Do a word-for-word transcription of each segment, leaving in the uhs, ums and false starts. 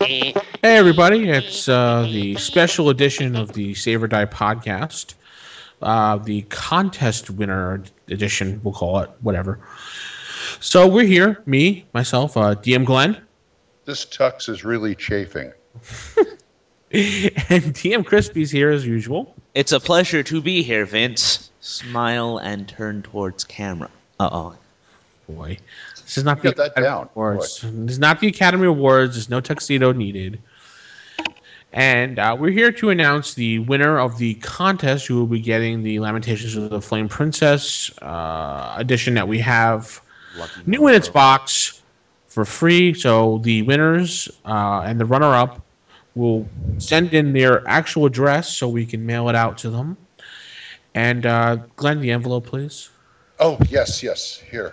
Hey everybody, it's uh, the special edition of the Save or Die podcast. Uh, the contest winner edition, we'll call it, whatever. So we're here, me, myself, uh, D M Glenn. This tux is really chafing. And D M Crispy's here as usual. It's a pleasure to be here, Vince. Smile and turn towards camera. Uh-oh. Boy. This is not the Get that Academy down, Awards. This is not the Academy Awards. There's no tuxedo needed. And uh, we're here to announce the winner of the contest who will be getting the Lamentations of the Flame Princess uh, edition that we have Lucky new in its box for free. So the winners uh, and the runner-up will send in their actual address so we can mail it out to them. And uh, Glenn, the envelope, please. Oh, yes, yes. Here.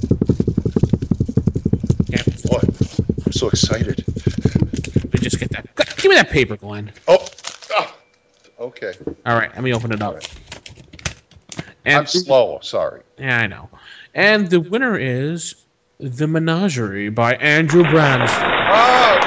Yeah. Boy, I'm so excited. Let me just get that. Give me that paper, Glenn. Oh, ah, okay. All right, let me open it up. And I'm slow, sorry. Yeah, I know. And the winner is The Menagerie by Andrew Branston. Oh,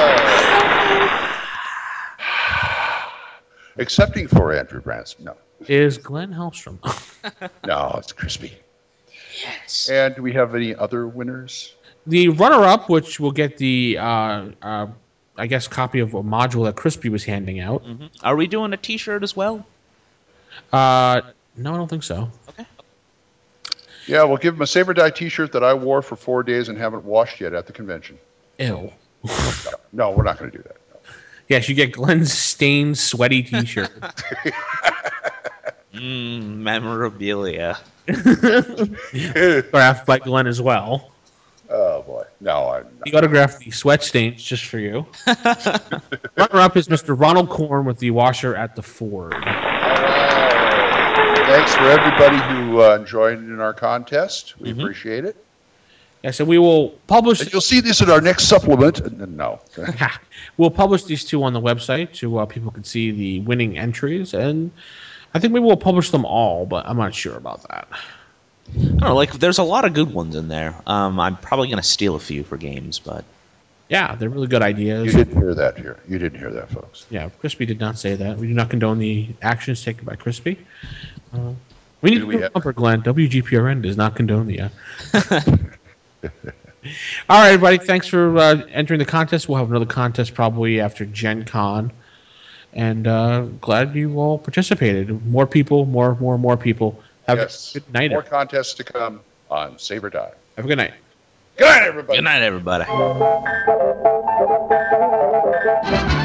no. Excepting for Andrew Branston. No. Is Glenn Hellstrom. No, it's Crispy. Yes. And do we have any other winners? The runner-up, which will get the, uh, uh, I guess, copy of a module that Crispy was handing out. Mm-hmm. Are we doing a T-shirt as well? Uh, no, I don't think so. Okay. Yeah, we'll give him a Saber Die t-shirt that I wore for four days and haven't washed yet at the convention. Ew. No, we're not going to do that. No. Yes, you get Glenn's stained, sweaty T-shirt. Mmm, memorabilia. Autographed by Glenn as well. Oh, boy. No, I'm not. He autographed the sweat stains just for you. Runner-up is Mister Ronald Korn with the washer at the Ford. All right. Thanks for everybody who uh, joined in our contest. We Mm-hmm. appreciate it. Yeah, so we will publish. And you'll see this in our next supplement. No. We'll publish these two on the website so uh, people can see the winning entries, and I think maybe we'll publish them all, but I'm not sure about that. I don't know, like, there's a lot of good ones in there. Um, I'm probably going to steal a few for games, but... Yeah, they're really good ideas. You didn't hear that here. You didn't hear that, folks. Yeah, Crispy did not say that. We do not condone the actions taken by Crispy. Uh, we need Do to we do a have- bumper, Glenn. W G P R N does not condone the... Uh... All right, everybody. Thanks for uh, entering the contest. We'll have another contest probably after Gen Con. And uh, glad you all participated. More people, more, more, more people. Have Yes. a good night. More contests to come on Saber Die. Have a good night. Good night, everybody. Good night, everybody.